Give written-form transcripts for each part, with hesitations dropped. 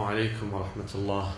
alaikum wa rahmatullah.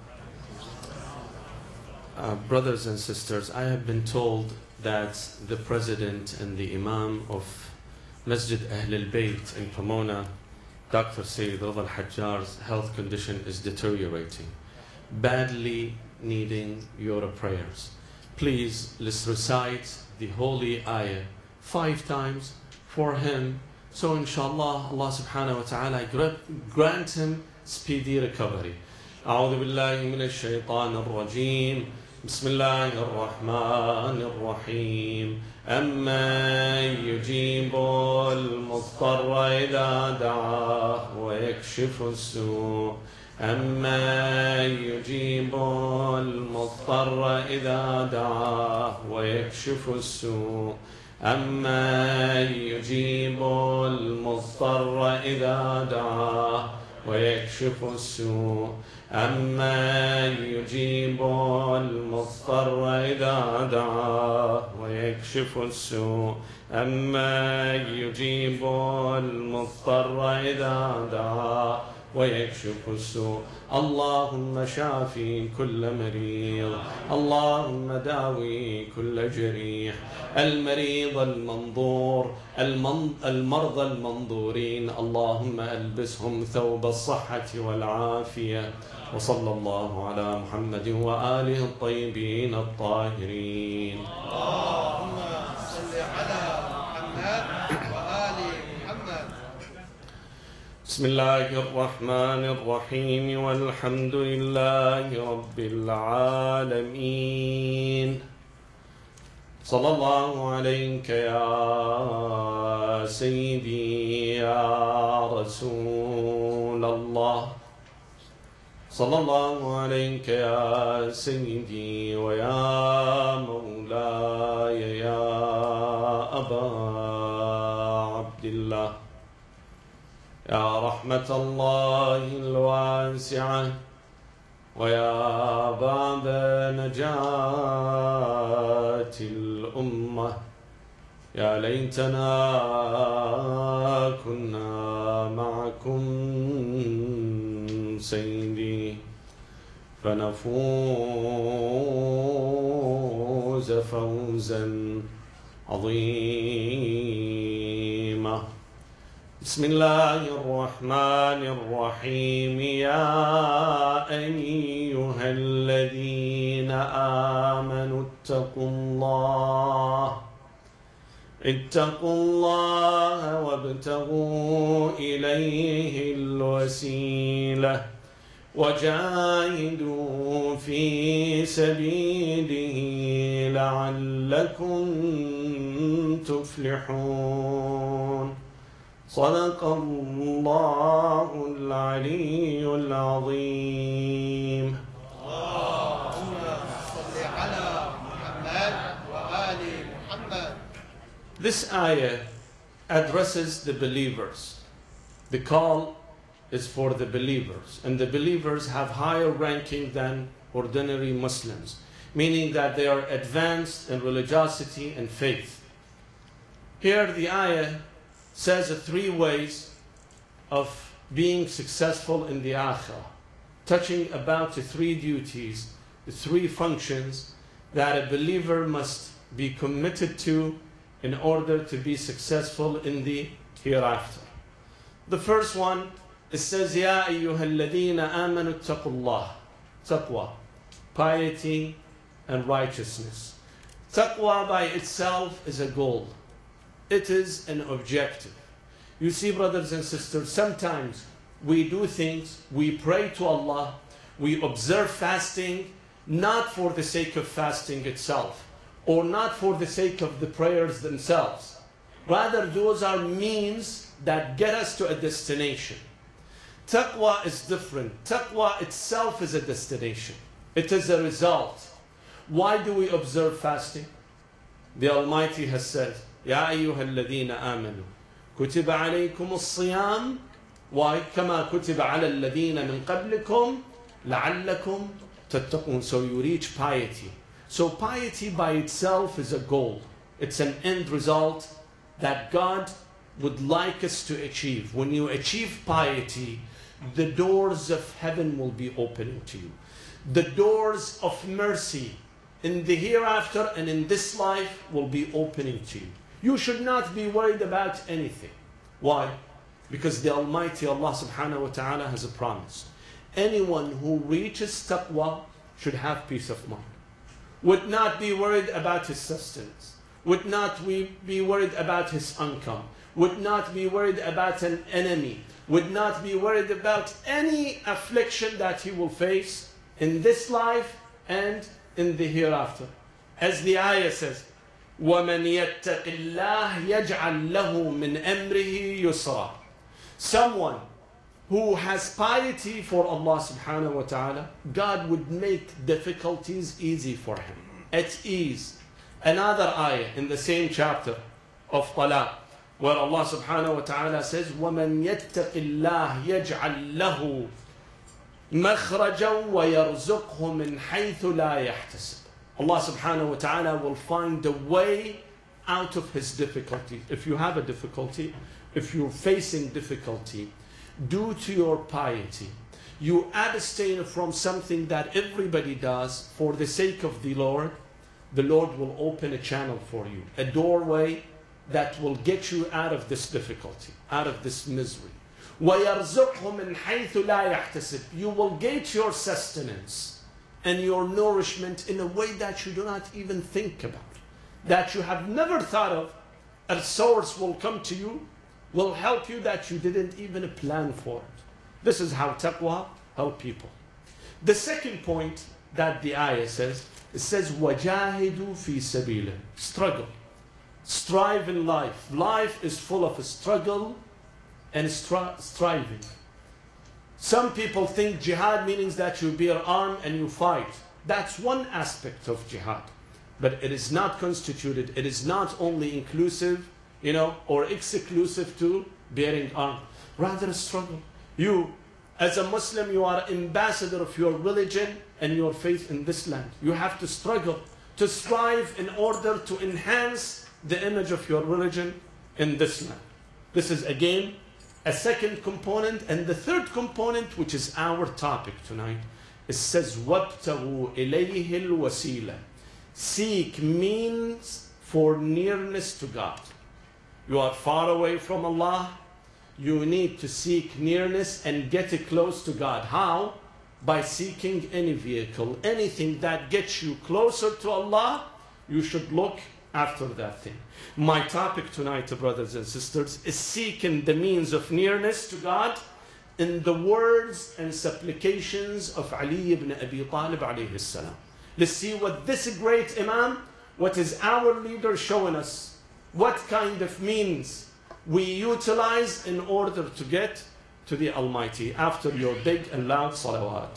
Brothers and sisters, I have been told that the president and the imam of Masjid Ahl al-Bayt in Pomona, Dr. Sayyid Rida al-Hajjar's health condition is deteriorating, badly needing your prayers. Please, let's recite the holy ayah 5 times for him, so inshallah Allah subhanahu wa ta'ala grant him speedy recovery. أعوذ بالله من الشيطان الرجيم. بسم الله الرحمن الرحيم. أمن يجيب المضطر إذا دعاه ويكشف السوء. أمن يجيب المضطر إذا دعاه ويكشف السوء. أمن يجيب المضطر إذا دعاه ويكشف السوء. أمن يجيب المضطر إذا دعاه ويكشف السوء. أمن يجيب المضطر إذا دعاه ويكشف السوء. اللهم شافي كل مريض، اللهم داوي كل جريح، المريض المنظور، المرضى المنظورين، اللهم ألبسهم ثوب الصحة والعافية. وصلى الله على محمد وآله الطيبين الطاهرين. اللهم صل على محمد وآل محمد. بسم الله الرحمن الرحيم والحمد لله رب العالمين. صلى الله عليك يا سيدي يا رسول الله. صلى الله عليك يا سيدي ويا مولاي يا أبا عبد الله. يا رحمة الله الواسعة ويا باب نجاة الأمة، يا ليتنا كنا معكم سيدي فنفوز فوزا عظيما. بسم الله الرحمن الرحيم. يا أيها الذين آمنوا اتقوا الله وابتغوا إليه الوسيلة وجاهدوا في سبيله لعلكم تفلحون. صدق الله العلي العظيم. اللهم صل على محمد وآل محمد. This ayah addresses the believers. The call is for the believers, and the believers have higher ranking than ordinary Muslims, meaning that they are advanced in religiosity and faith. Here the ayah says 3 ways of being successful in the akhirah, touching about the 3 duties, the 3 functions that a believer must be committed to in order to be successful in the hereafter. The first one, it says, Ya ayyuhalladhina amanu taqullah. Taqwa, piety and righteousness. Taqwa by itself is a goal. It is an objective. You see, brothers and sisters, sometimes we do things, we pray to Allah, we observe fasting, not for the sake of fasting itself, or not for the sake of the prayers themselves. Rather, those are means that get us to a destination. Taqwa is different. Taqwa itself is a destination. It is a result. Why do we observe fasting? The Almighty has said, يا أيها الذين آمنوا كتب عليكم الصيام وكما كتب على الذين من قبلكم لعلكم تتقون. So you reach piety. So piety by itself is a goal. It's an end result that God would like us to achieve. When you achieve piety, the doors of heaven will be opening to you. The doors of mercy in the hereafter and in this life will be opening to you. You should not be worried about anything. Why? Because the Almighty Allah subhanahu wa ta'ala has a promise. Anyone who reaches taqwa should have peace of mind. Would not be worried about his sustenance. Would not be worried about his income. Would not be worried about an enemy. Would not be worried about any affliction that he will face in this life and in the hereafter. As the ayah says, وَمَنْ يَتَّقِ اللَّهِ يَجْعَلْ لَهُ مِنْ أَمْرِهِ يُسْرًا. Someone who has piety for Allah subhanahu wa ta'ala, God would make difficulties easy for him, at ease. Another ayah in the same chapter of Talaq, where Allah subhanahu wa ta'ala says, وَمَنْ يَتَّقِ اللَّهِ يَجْعَلْ لَهُ مَخْرَجًا وَيَرْزُقْهُ مِنْ حَيْثُ لَا يَحْتَسِبُ. Allah subhanahu wa ta'ala will find a way out of his difficulty. If you have a difficulty, if you're facing difficulty, due to your piety, you abstain from something that everybody does for the sake of the Lord will open a channel for you, a doorway that will get you out of this difficulty, out of this misery. وَيَرْزُقْهُ مِنْ حَيْثُ لَا يَحْتَسِبُ. You will get your sustenance and your nourishment in a way that you do not even think about, that you have never thought of. A source will come to you, will help you that you didn't even plan for it. This is how taqwa help people. The second point that the ayah says, it says, وَجَاهِدُوا فِي سَبِيلِهِ. Struggle. Strive in life. Life is full of struggle and striving. Some people think jihad means that you bear arm and you fight. That's one aspect of jihad. But it is not constituted, it is not only inclusive, or exclusive to bearing arm. Rather a struggle. You, as a Muslim, you are ambassador of your religion and your faith in this land. You have to struggle, to strive in order to enhance the image of your religion in this land. This is again a second component. And the third component, which is our topic tonight, it says, وَابْتَغُوا إِلَيْهِ الْوَسِيلَةِ. Seek means for nearness to God. You are far away from Allah. You need to seek nearness and get close to God. How? By seeking any vehicle, anything that gets you closer to Allah, you should look after that thing. My topic tonight, brothers and sisters, is seeking the means of nearness to God in the words and supplications of Ali ibn Abi Talib alayhi salam. Let's see what this great Imam, what is our leader showing us, what kind of means we utilize in order to get to the Almighty after your big and loud salawat.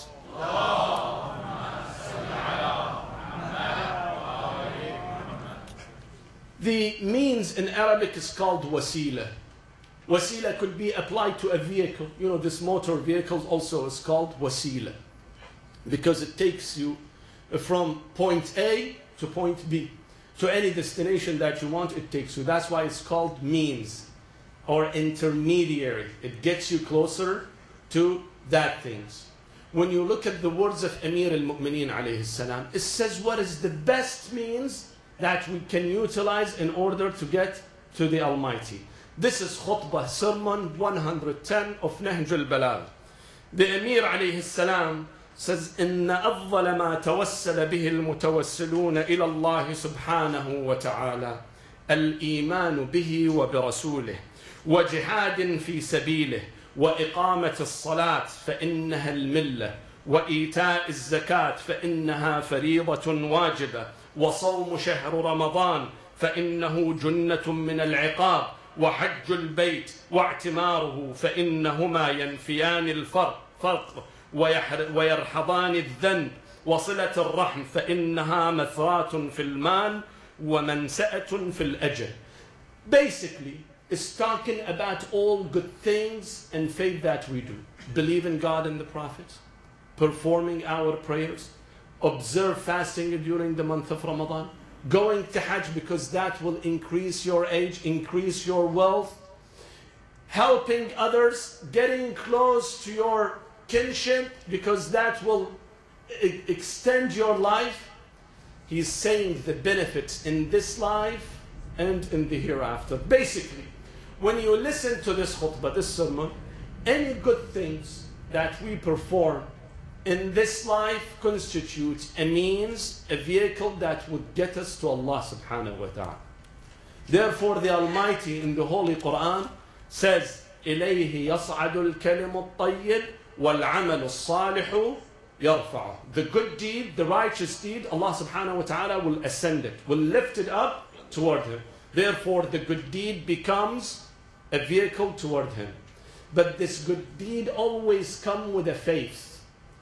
The means in Arabic is called wasila. Wasila could be applied to a vehicle. This motor vehicle also is called wasila because it takes you from point A to point B. To any destination that you want, it takes you. That's why it's called means or intermediary. It gets you closer to that things. When you look at the words of Amir al-Mu'mineen alayhi salam, it says what is the best means that we can utilize in order to get to the Almighty. This is khutbah, sermon 110 of Nahj al-Balagh. The Amir alayhi salam says, إن أفضل ما توسل به المتوسلون إلى الله سبحانه وتعالى الإيمان به وبرسوله وجهاد في سبيله وإقامة الصلاة فإنها الملة وإيتاء الزكاة فإنها فريضة واجبة وصوم شهر رمضان فإنه جنة من العقاب وحج البيت واعتماره فإنهما ينفيان الفرق ويرحضان الذنب وصلة الرحم فإنها مثرات في المال ومنسأة في الأجر. Basically, it's talking about all good things and faith that we do. Believe in God and the prophets, performing our prayers, observe fasting during the month of Ramadan, going to Hajj because that will increase your age, increase your wealth, helping others, getting close to your kinship, because that will extend your life. He's saying the benefits in this life and in the hereafter. Basically, when you listen to this khutbah, this sermon, any good things that we perform in this life constitute a means, a vehicle that would get us to Allah subhanahu wa ta'ala. Therefore, the Almighty in the Holy Quran says, إِلَيْهِ يَصْعَدُ الْكَلِمُ الطَّيِّبُ وَالْعَمَلُ الصَّالِحُ يَرْفَعُ. The good deed, the righteous deed, Allah subhanahu wa ta'ala will ascend it, will lift it up toward Him. Therefore, the good deed becomes a vehicle toward Him. But this good deed always comes with a faith.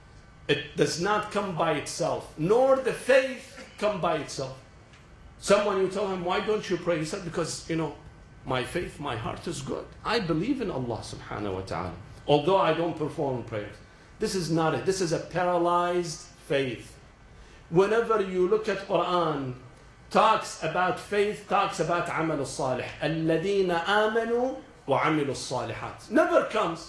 It does not come by itself, nor the faith come by itself. Someone, you tell him, why don't you pray? He said, because, my faith, my heart is good. I believe in Allah subhanahu wa ta'ala, although I don't perform prayers. This is not it. This is a paralyzed faith. Whenever you look at Quran, talks about faith, talks about amal al-salih. الَّذِينَ آمَنُوا وَعَمِلُوا الصَّالِحَاتِ. Never comes.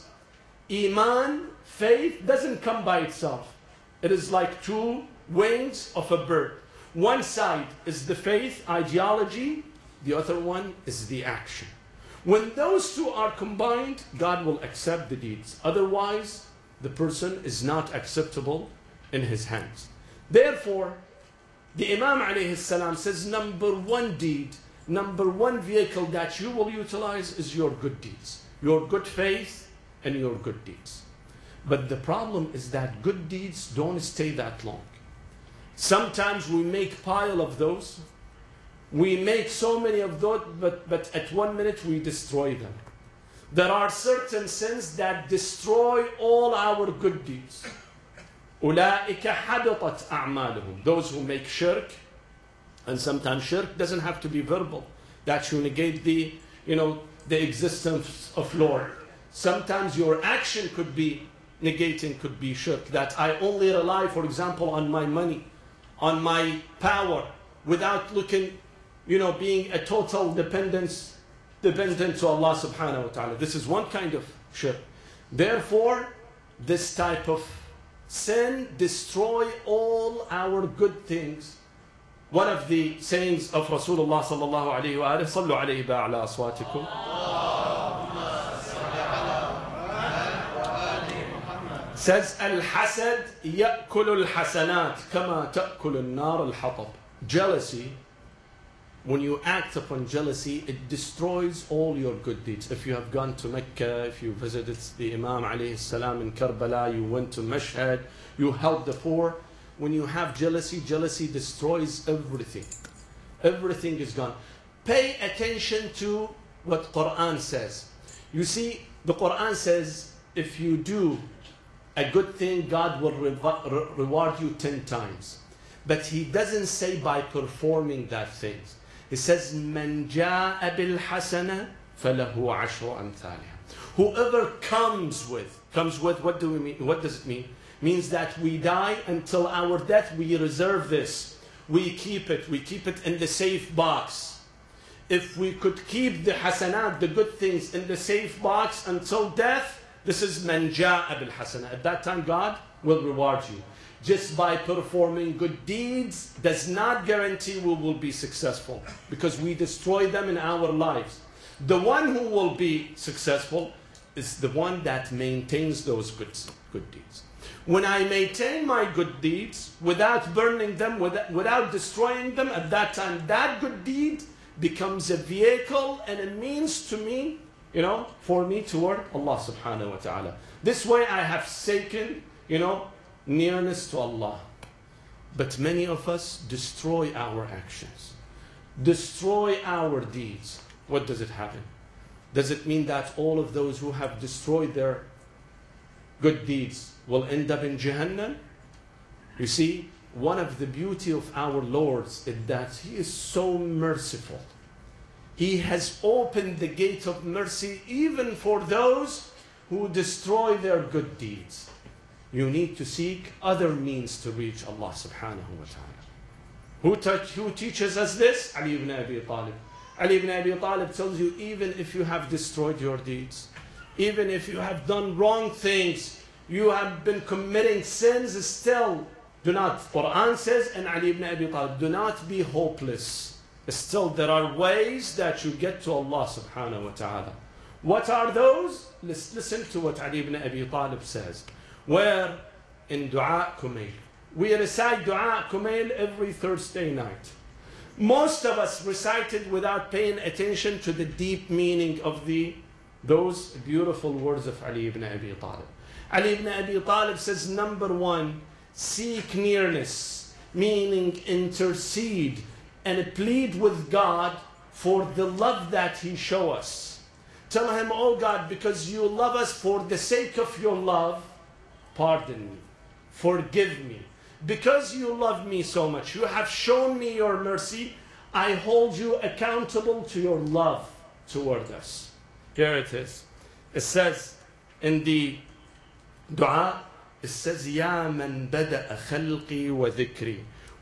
Iman, faith, doesn't come by itself. It is like two wings of a bird. One side is the faith, ideology. The other one is the action. When those two are combined, God will accept the deeds. Otherwise, the person is not acceptable in His hands. Therefore, the Imam alayhi salam says, number one deed, number one vehicle that you will utilize is your good deeds, your good faith and your good deeds. But the problem is that good deeds don't stay that long. Sometimes we make pile of those. We make so many of those, but at 1 minute we destroy them. There are certain sins that destroy all our good deeds. أُولَٰئِكَ حَبِطَتْ أَعْمَالُهُم. Those who make shirk, and sometimes shirk doesn't have to be verbal. That you negate the existence of Lord. Sometimes your action could be negating, could be shirk. That I only rely, for example, on my money, on my power, without looking, being a total dependent to Allah subhanahu wa ta'ala. This is one kind of shirk. Therefore, this type of sin destroy all our good things. One of the sayings of Rasulullah sallallahu alayhi wa sallam, صلوا عليه بأعلى أصواتكم. Says, الحسد يأكل الحسنات كما تأكل النار الحطب. Jealousy, when you act upon jealousy, it destroys all your good deeds. If you have gone to Mecca, if you visited the Imam alayhi salam in Karbala, you went to Mashhad, you helped the poor. When you have jealousy, jealousy destroys everything. Everything is gone. Pay attention to what Quran says. You see, the Quran says, if you do a good thing, God will reward you 10 times. But He doesn't say by performing that thing. He says, مَنْ جَاءَ بِالْحَسَنَةِ فَلَهُ عَشْرُ أَمْثَالِهَا. Whoever comes with, what do we mean? What does it mean? Means that we die until our death, we reserve this. We keep it in the safe box. If we could keep the hasanat, the good things, in the safe box until death, this is man ja'a bil hasana. At that time, God will reward you. Just by performing good deeds does not guarantee we will be successful, because we destroy them in our lives. The one who will be successful is the one that maintains those good deeds. When I maintain my good deeds without burning them, without destroying them, at that time that good deed becomes a vehicle and a means to me, for me toward Allah subhanahu wa ta'ala. This way I have taken, nearness to Allah. But many of us destroy our actions, destroy our deeds. What does it happen? Does it mean that all of those who have destroyed their good deeds will end up in Jahannam? You see, one of the beauty of our Lord is that He is so merciful. He has opened the gate of mercy even for those who destroy their good deeds. You need to seek other means to reach Allah subhanahu wa ta'ala. Who teaches us this? Ali ibn Abi Talib. Ali ibn Abi Talib tells you, even if you have destroyed your deeds, even if you have done wrong things, you have been committing sins, still do not, Quran says, and Ali ibn Abi Talib, do not be hopeless. Still there are ways that you get to Allah subhanahu wa ta'ala. What are those? Let's listen to what Ali ibn Abi Talib says. Where in Dua Kumail, we recite Dua Kumail every Thursday night. Most of us recite it without paying attention to the deep meaning of those beautiful words of Ali ibn Abi Talib. Ali ibn Abi Talib says, number one, seek nearness, meaning intercede and plead with God for the love that He show us. Tell Him, oh God, because you love us, for the sake of your love, pardon me, forgive me. Because you love me so much, you have shown me your mercy, I hold you accountable to your love toward us. Here it is. It says in the dua, it says, يا من بدأ خلقي وذكري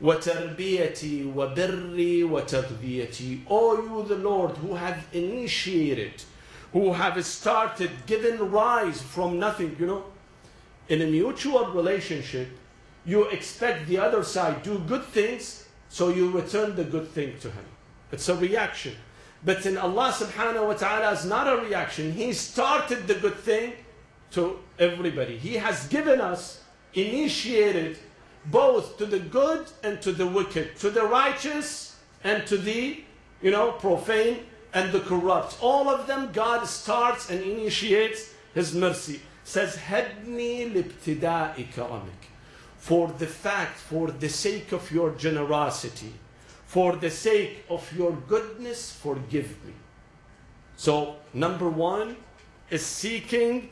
وتربيتي وبري وتغذيتي. Oh, you the Lord who have initiated, who have started, given rise from nothing. You know, in a mutual relationship, you expect the other side do good things, so you return the good thing to him. It's a reaction. But in Allah subhanahu wa ta'ala, it's not a reaction. He started the good thing to everybody. He has given us, initiated both to the good and to the wicked, to the righteous and to the, profane and the corrupt. All of them, God starts and initiates His mercy. Says, Hadni libtida'i karamik. For the sake of your generosity, for the sake of your goodness, forgive me. So, number one is seeking,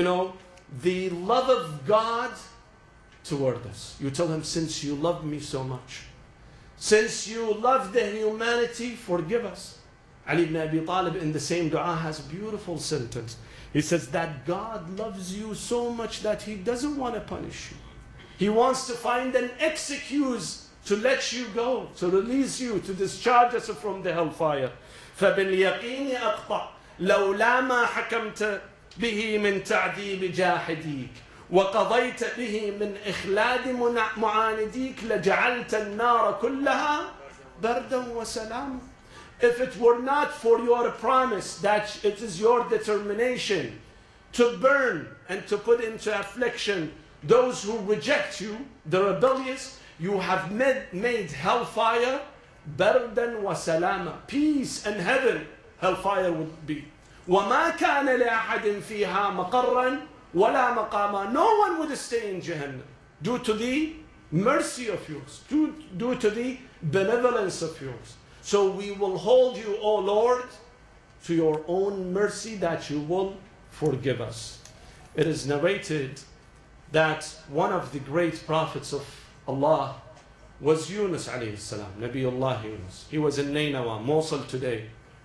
the love of God toward us. You tell Him, since you love me so much, since you love the humanity, forgive us. Ali ibn Abi Talib in the same dua has a beautiful sentence. He says that God loves you so much that He doesn't want to punish you. He wants to find an excuse to let you go, to release you, to discharge us from the hellfire. فَبِالْيَقِينِ أَقْطَعْ لَوْلَا مَا حَكَمْتَ بِهِ مِنْ تَعْذِيبِ جَاحِدِيكَ وَقَضَيْتَ بِهِ مِنْ إِخْلَادِ مُعَانِدِيكَ لَجَعَلْتَ النَّارَ كُلَّهَا بَرْدًا وَسَلَامًا. If it were not for your promise that it is your determination to burn and to put into affliction those who reject you, the rebellious, you have made hellfire bardan wa salama, peace and heaven, hellfire would be. وَمَا كَانَ لِأَحَدٍ فِيهَا مَقَرًّا وَلَا مَقَامًا. No one would stay in Jahannam due to the mercy of yours, due to the benevolence of yours. So we will hold you, O Lord, to your own mercy that you will forgive us. It is narrated that one of the great prophets of Allah was Yunus alayhi salam, Nabiullah Yunus. He was in Nainawa, Mosul today.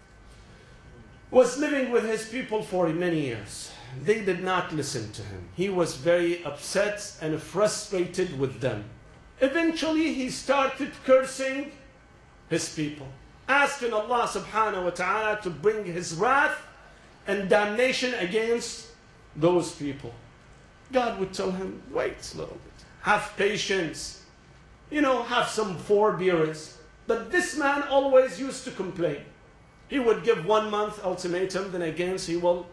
Was living with his people for many years. They did not listen to him. He was very upset and frustrated with them. Eventually he started cursing his people, asking Allah subhanahu wa ta'ala to bring His wrath and damnation against those people. God would tell him, wait a little bit, have patience, have some forbearance. But this man always used to complain. He would give 1 month ultimatum, then again he will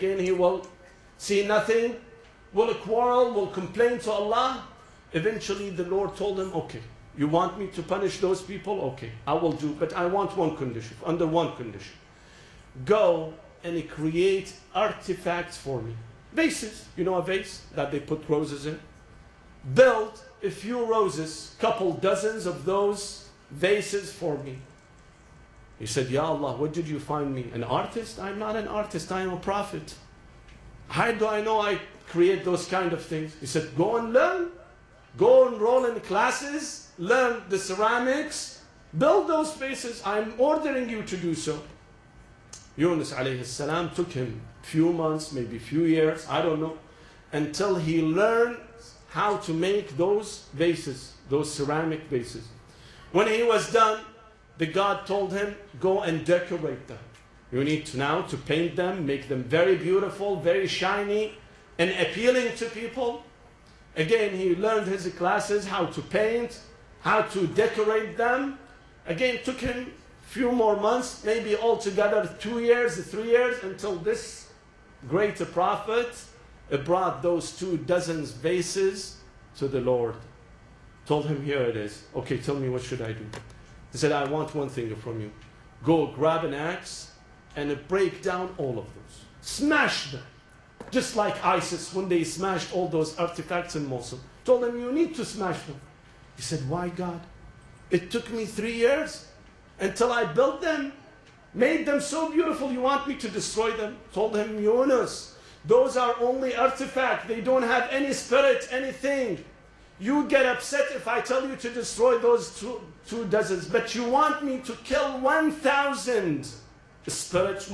see nothing, will quarrel, will complain to Allah. Eventually the Lord told him, okay, you want me to punish those people? Okay, I will do, but I want one condition, under one condition. Go and create artifacts for me. Vases, a vase that they put roses in? Build a few roses, couple dozens of those vases for me. He said, Ya Allah, what did you find me? An artist? I'm not an artist, I am a prophet. How do I know I create those kind of things? He said, go and learn. Go enroll in classes, learn the ceramics, build those vases. I'm ordering you to do so. Yunus alayhi salam took him few months, maybe few years, I don't know, until he learned how to make those vases, those ceramic vases. When he was done, the God told him, go and decorate them. You need to now to paint them, make them very beautiful, very shiny, and appealing to people. Again, he learned his classes, how to paint, how to decorate them. Again, took him a few more months, maybe altogether 2 years, 3 years, until this great prophet brought those 24 vases to the Lord. Told him, here it is. Okay, tell me, what should I do? He said, I want one thing from you. Go grab an axe and break down all of those. Smash them. Just like ISIS, when they smashed all those artifacts in Mosul. Told him, you need to smash them. He said, why, God? It took me 3 years until I built them, made them so beautiful. You want me to destroy them? Told him, Yunus, those are only artifacts. They don't have any spirit, anything. You get upset if I tell you to destroy those two deserts, but you want me to kill 1,000 spirits,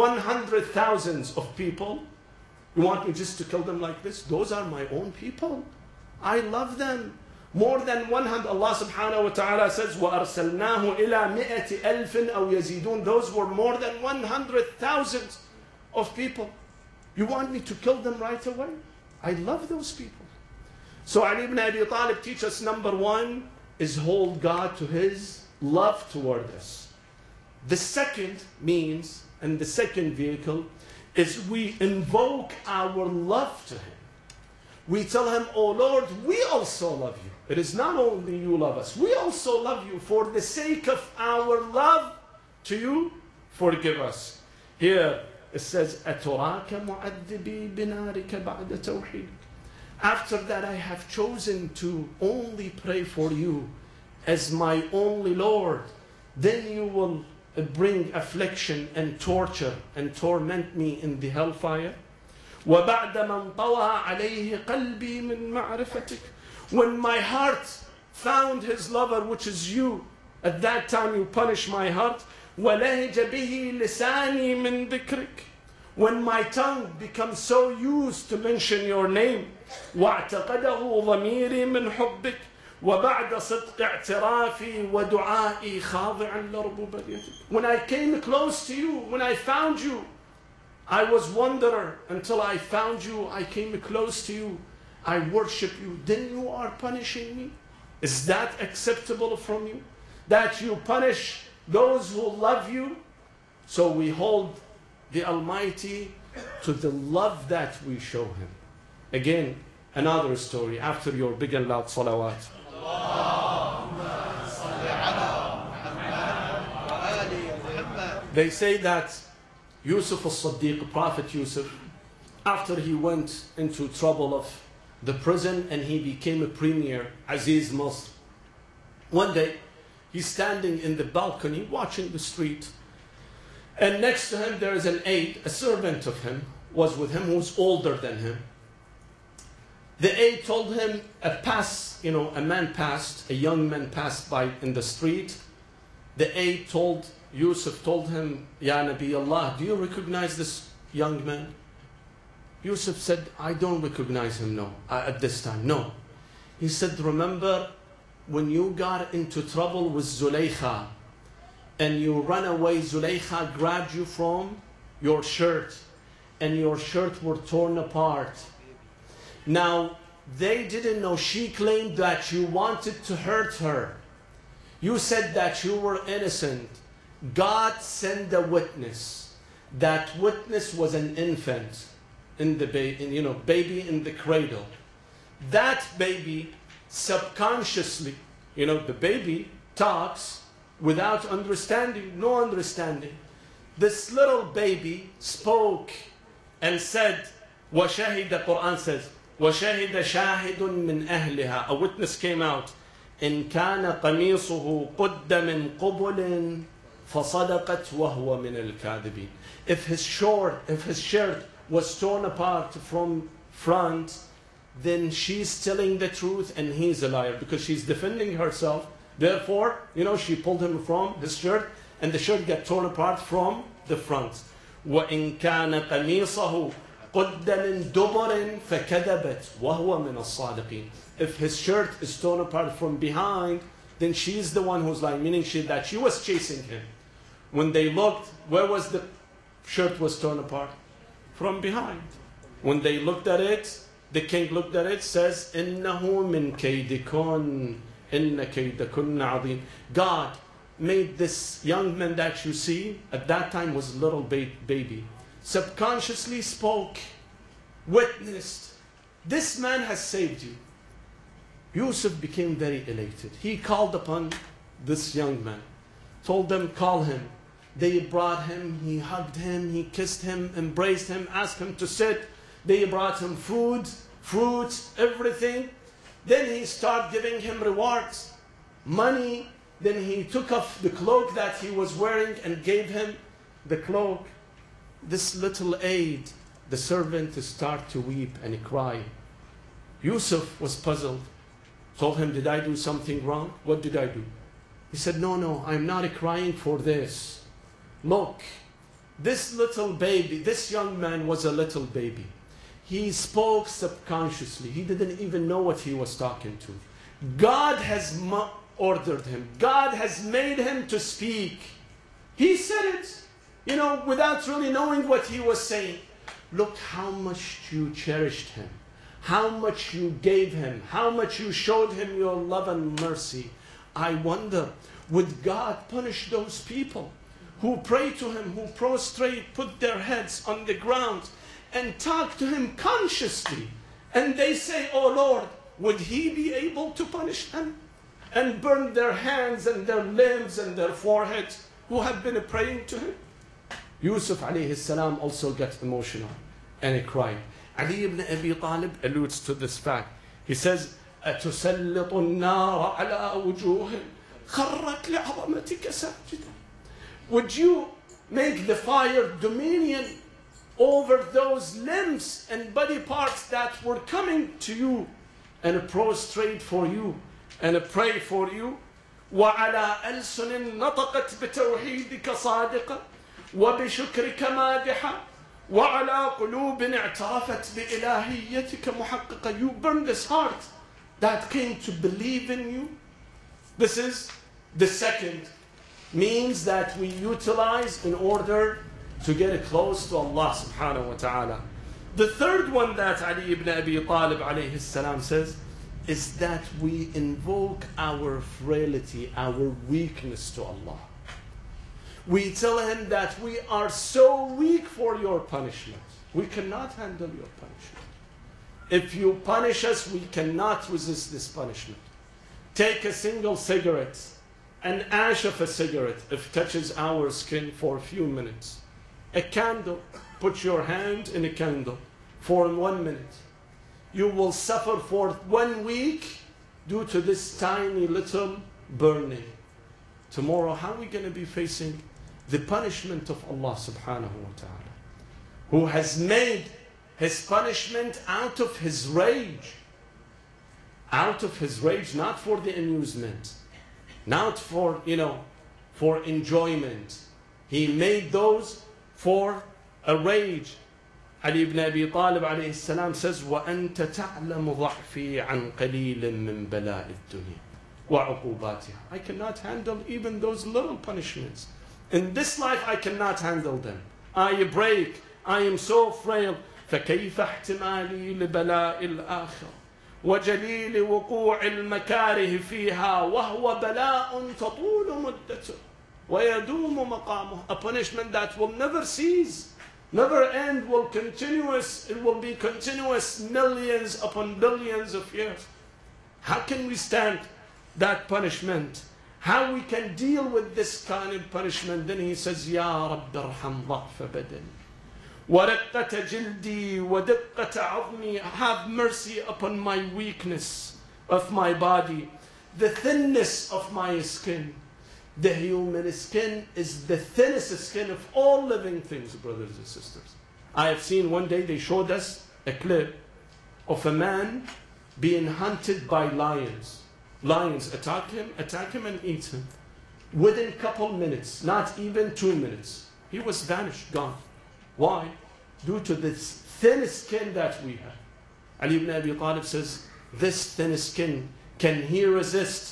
100,000 of people? You want me just to kill them like this? Those are my own people. I love them. More than 100. Allah subhanahu wa ta'ala says, وَأَرْسَلْنَاهُ إِلَى 100,000 أَوْ يَزِيدُونَ. Those were more than 100,000 of people. You want me to kill them right away? I love those people. So Ali ibn Abi Talib teaches us, number one is hold God to His love toward us. The second means, and the second vehicle, is we invoke our love to Him. We tell Him, oh Lord, we also love you. It is not only you love us, we also love you. For the sake of our love to you, forgive us. Here it says, أَتُرَاكَ مُعَذِّبِي بِنَارِكَ بَعْدَ تَوْحِيدِكَ. After that I have chosen to only pray for you as my only Lord. Then you will bring affliction and torture and torment me in the hellfire. وَبَعْدَ مَنْ طَوَى عَلَيْهِ قَلْبِي مِنْ مَعْرِفَتِكَ. When my heart found his lover, which is you, at that time you punish my heart. وَلَهِجَ بِهِ لِسَانِي مِنْ ذِكْرِكَ. When my tongue becomes so used to mention your name. وَاعْتَقَدَهُ ضَمِيرِي مِنْ حُبِّكَ. وَبَعْدَ صِدْقِ اعْتِرَافِي وَدُعَائِي خَاضِعًا لِرُبُوبِيَّتِكَ. When I came close to you, when I found you, I was wanderer until I found you, I came close to you, I worship you, then you are punishing me? Is that acceptable from you? That you punish those who love you? So we hold the Almighty to the love that we show Him. Again, another story after your big and loud salawat. They say that Yusuf al-Siddiq, Prophet Yusuf, after he went into trouble of the prison and he became a premier, Aziz Masr. One day, he's standing in the balcony watching the street, and next to him there is an aide, a servant of him, was with him, who was older than him. The aide told him a man passed, a young man passed by in the street. The aide told Yusuf, told him, Ya Nabi Allah, do you recognize this young man? Yusuf said, I don't recognize him, no, at this time, no. He said, remember when you got into trouble with Zulaykha and you ran away, Zulaykha grabbed you from your shirt and your shirt were torn apart. Now, they didn't know. She claimed that you wanted to hurt her. You said that you were innocent. God sent a witness. That witness was an infant in the baby in the cradle. That baby subconsciously, the baby talks without understanding, no understanding. This little baby spoke and said, وَشَهِدَ, the Quran says, وَشَهِدَ شَاهِدٌ مِّنْ أَهْلِهَا. A witness came out. إِنْ كَانَ قَمِيصُهُ قُدَّ مِنْ قُبُلٍ فَصَدَقَتْ وَهُوَ مِنَ الْكَاذِبِينَ. If his shirt was torn apart from front, then she's telling the truth and he's a liar, because she's defending herself. Therefore, she pulled him from his shirt and the shirt got torn apart from the front. وَإِنْ كَانَ قَمِيصَهُ قُدَّ مِنْ دُبُرٍ فَكَذَبَتْ وَهُوَ مِنَ الصَّادِقِينَ. If his shirt is torn apart from behind, then she's the one who's lying, meaning that she was chasing him. When they looked, where was the shirt was torn apart? From behind. When they looked at it, the king looked at it, says, إِنَّهُ مِنْ كَيْدِكُنْ إِنَّ كَيْدَكُنَّ عَظِيمٌ. God made this young man that you see, at that time was a little baby, subconsciously spoke, witnessed, this man has saved you. Yusuf became very elated. He called upon this young man, told them, call him. They brought him, he hugged him, he kissed him, embraced him, asked him to sit. They brought him food, fruits, everything. Then he started giving him rewards, money. Then he took off the cloak that he was wearing and gave him the cloak. This little aide, the servant, started to weep and cry. Yusuf was puzzled. Told him, did I do something wrong? What did I do? He said, no, I'm not crying for this. Look, this little baby, this young man was a little baby. He spoke subconsciously. He didn't even know what he was talking to. God has ordered him. God has made him to speak. He said it, without really knowing what he was saying. Look how much you cherished him. How much you gave him. How much you showed him your love and mercy. I wonder, would God punish those people who pray to him, who prostrate, put their heads on the ground and talk to him consciously? And they say, oh Lord, would he be able to punish them? And burn their hands and their limbs and their foreheads who have been praying to him? Yusuf alayhi salam also got emotional and he cried. Ali ibn Abi Talib alludes to this fact. He says, أَتُسَلِّطُ النَّارَ عَلَىٰ وُجُوهٍ خَرَّتْ لِعَظَمَتِكَ سَاجِدًا. Would you make the fire dominion over those limbs and body parts that were coming to you and prostrate for you and pray for you? وَعَلَىٰ أَلْسُنٍ نَطَقَتْ بِتَوْحِيدِكَ صَادِقًا وَبِشُكْرِكَ مَادِحًا وَعَلَىٰ قُلُوبٍ اعْتَرَفَتْ بِإِلَٰهِيَّتِكَ مُحَقِّقًا. You burn this heart that came to believe in you. This is the second means that we utilize in order to get close to Allah subhanahu wa ta'ala. The third one that Ali ibn Abi Talib alayhi salam says is that we invoke our frailty, our weakness to Allah. We tell him that we are so weak for your punishment. We cannot handle your punishment. If you punish us, we cannot resist this punishment. Take a single cigarette, an ash of a cigarette, if it touches our skin for a few minutes. A candle, put your hand in a candle for 1 minute. You will suffer for 1 week due to this tiny little burning. Tomorrow, how are we going to be facing the punishment of Allah subhanahu wa ta'ala, who has made his punishment out of his rage? Out of his rage, not for the amusement, not for, for enjoyment. He made those for a rage. Ali ibn Abi Talib alayhi salam says, وَأَنْتَ تَعْلَمُ ضَعْفِي عَنْ قَلِيلٍ مِّن بَلَاءِ الدُّنْيَا وَعُقُوبَاتِهَا. I cannot handle even those little punishments. In this life, I cannot handle them. I break. I am so frail. فَكَيْفَ احْتِمَالِي لِبَلَاءِ الْآخِرَةِ وَجَلِيلِ وُقُوعِ الْمَكَارِهِ فِيهَا وَهُوَ بَلَاءٌ تَطُولُ مُدَّتُهُ وَيَدُومُ مَقَامُهُ. A punishment that will never cease, never end, it will be continuous millions upon billions of years. How can we stand that punishment? How we can deal with this kind of punishment? Then he says, Ya Rabbi arham ضعف بدني ورقة جلدي ودقة عظمي. Have mercy upon my weakness of my body, the thinness of my skin. The human skin is the thinnest skin of all living things, brothers and sisters. I have seen one day, they showed us a clip of a man being hunted by lions. Lions attack him and eat him. Within a couple minutes, not even 2 minutes, he was vanished, gone. Why? Due to this thin skin that we have. Ali ibn Abi Talib says, this thin skin, can he resist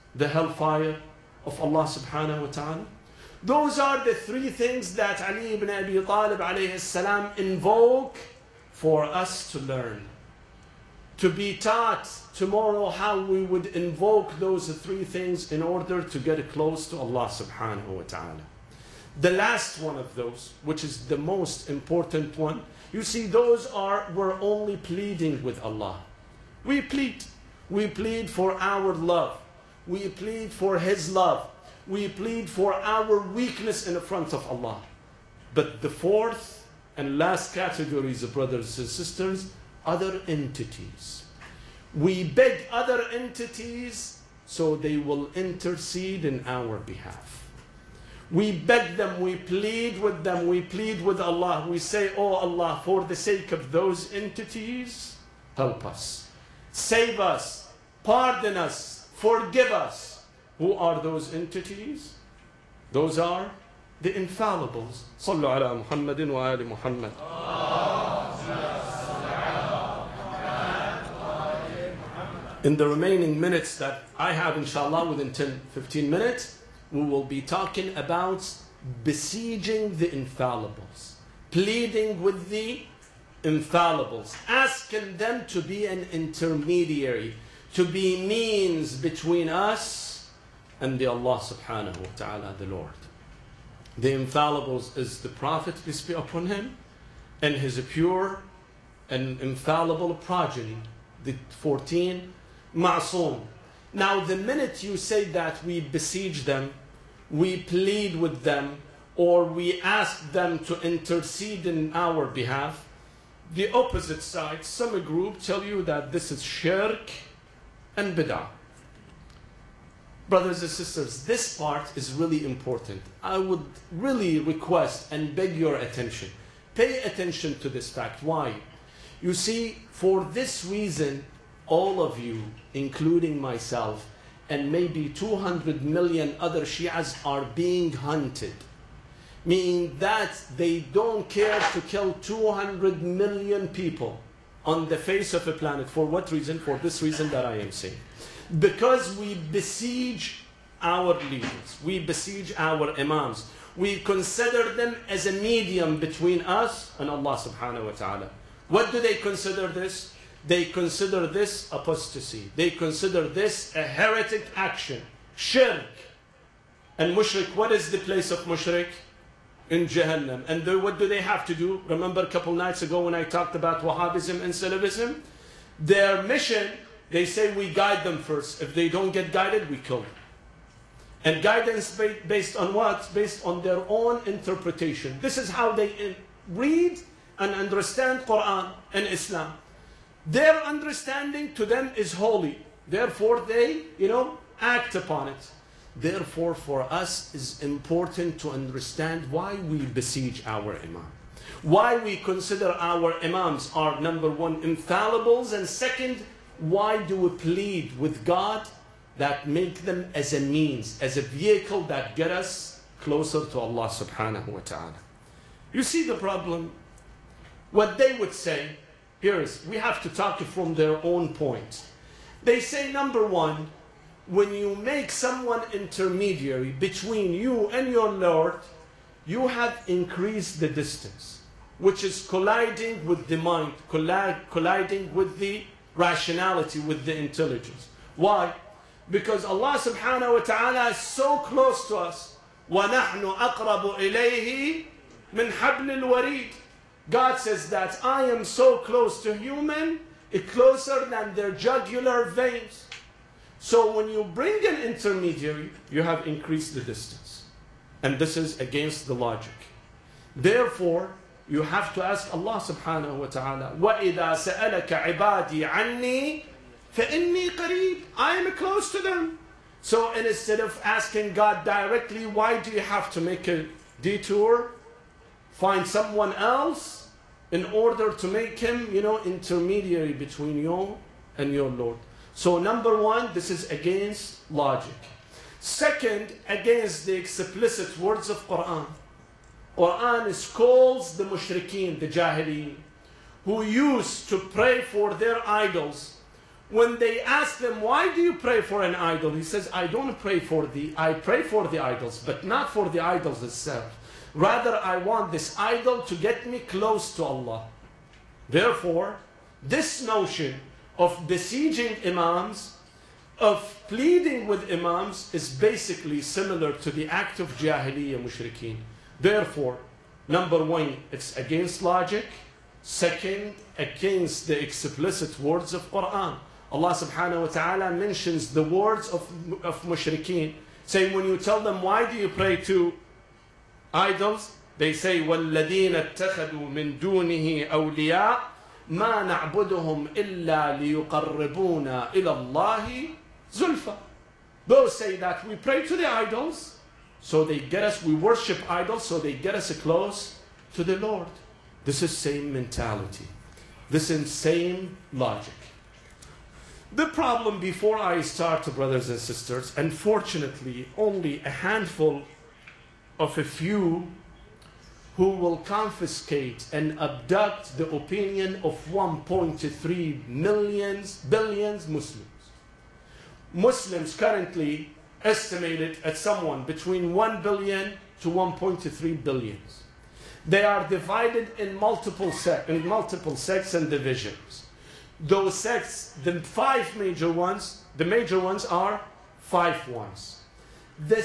the hellfire of Allah subhanahu wa ta'ala? Those are the three things that Ali ibn Abi Talib alayhi salam invoke for us to learn. To be taught tomorrow how we would invoke those three things in order to get close to Allah subhanahu wa ta'ala. The last one of those, which is the most important one, you see, we're only pleading with Allah. We plead. We plead for our love. We plead for His love. We plead for our weakness in front of Allah. But the fourth and last categories of brothers and sisters, other entities. We beg other entities so they will intercede in our behalf. We beg them, we plead with them, we plead with Allah. We say, oh Allah, for the sake of those entities, help us. Save us, pardon us, forgive us. Who are those entities? Those are the infallibles. Sallu ala Muhammadin wa ali Muhammad. In the remaining minutes that I have, inshallah, within 10-15 minutes, we will be talking about besieging the infallibles, pleading with the infallibles, asking them to be an intermediary, to be means between us and the Allah subhanahu wa ta'ala, the Lord. The infallibles is the Prophet, peace be upon him, and his pure and infallible progeny, the 14 Ma'soom. Now the minute you say that we besiege them, we plead with them, or we ask them to intercede in our behalf, the opposite side, some group tell you that this is shirk and bid'ah. Brothers and sisters, this part is really important. I would really request and beg your attention. Pay attention to this fact. Why? You see, for this reason, all of you, including myself, and maybe 200 million other Shias are being hunted. Meaning that they don't care to kill 200 million people on the face of the planet. For what reason? For this reason that I am saying. Because we besiege our leaders. We besiege our imams. We consider them as a medium between us and Allah subhanahu wa ta'ala. What do they consider this? They consider this apostasy. They consider this a heretic action. Shirk. And mushrik, what is the place of mushrik? In Jahannam. And what do they have to do? Remember a couple nights ago when I talked about Wahhabism and Salafism? Their mission, they say we guide them first. If they don't get guided, we kill them. And guidance based on what? Based on their own interpretation. This is how they read and understand Quran and Islam. Their understanding to them is holy. Therefore they, act upon it. Therefore for us is important to understand why we besiege our imam. Why we consider our imams are number one, infallibles, and second, why do we plead with God that make them as a means, as a vehicle that get us closer to Allah subhanahu wa ta'ala. You see the problem? What they would say, here is, we have to talk from their own point. They say, number one, when you make someone intermediary between you and your Lord, you have increased the distance, which is colliding with the mind, colliding with the rationality, with the intelligence. Why? Because Allah subhanahu wa ta'ala is so close to us. وَنَحْنُ أَقْرَبُ إِلَيْهِ مِنْ حَبْلِ الْوَرِيدِ. God says that I am so close to human, closer than their jugular veins. So when you bring an intermediary, you have increased the distance. And this is against the logic. Therefore, you have to ask Allah subhanahu wa ta'ala, وَإِذَا سَأَلَكَ عِبَادِي عَنِّي فَإِنِّي قَرِيبٌ. I am close to them. So instead of asking God directly, why do you have to make a detour? Find someone else in order to make him, intermediary between you and your Lord. So number one, this is against logic. Second, against the explicit words of Quran. Quran calls the mushrikeen, the jahilin, who used to pray for their idols, when they ask them, why do you pray for an idol? He says, I pray for the idols, but not for the idols itself. Rather, I want this idol to get me close to Allah. Therefore, this notion of besieging imams, of pleading with imams, is basically similar to the act of Jahiliyyah mushrikeen. Therefore, number one, it's against logic. Second, against the explicit words of Quran. Allah subhanahu wa ta'ala mentions the words of mushrikeen, saying when you tell them, why do you pray to idols? They say, وَالَّذِينَ اتَّخَذُوا مِن دُونِهِ أَوْلِيَاءَ مَا نَعْبُدُهُمْ إِلَّا لِيُقَرِّبُونَا إِلَى اللَّهِ زُلْفَى. Those say that we pray to the idols, so they get us, we worship idols, so they get us close to the Lord. This is same mentality. This is same logic. The problem, before I start, brothers and sisters, unfortunately, only a handful of a few who will confiscate and abduct the opinion of 1.3 billion Muslims. Muslims currently estimated at someone between 1 billion to 1.3 billion. They are divided in multiple sects and divisions. Those sects, the major ones are 5 ones. The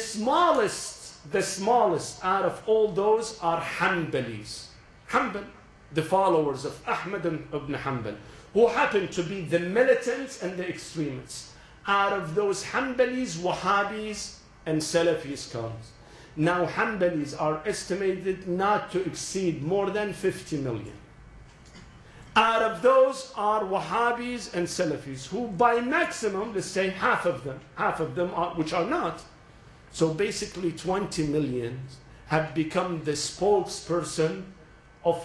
smallest out of all those are Hanbalis. Hanbal, the followers of Ahmad ibn Hanbal, who happen to be the militants and the extremists. Out of those Hanbalis, Wahhabis and Salafis comes. Now Hanbalis are estimated not to exceed more than 50 million. Out of those are Wahhabis and Salafis, who by maximum, let's say half of them are, which are not. So basically 20 million have become the spokesperson of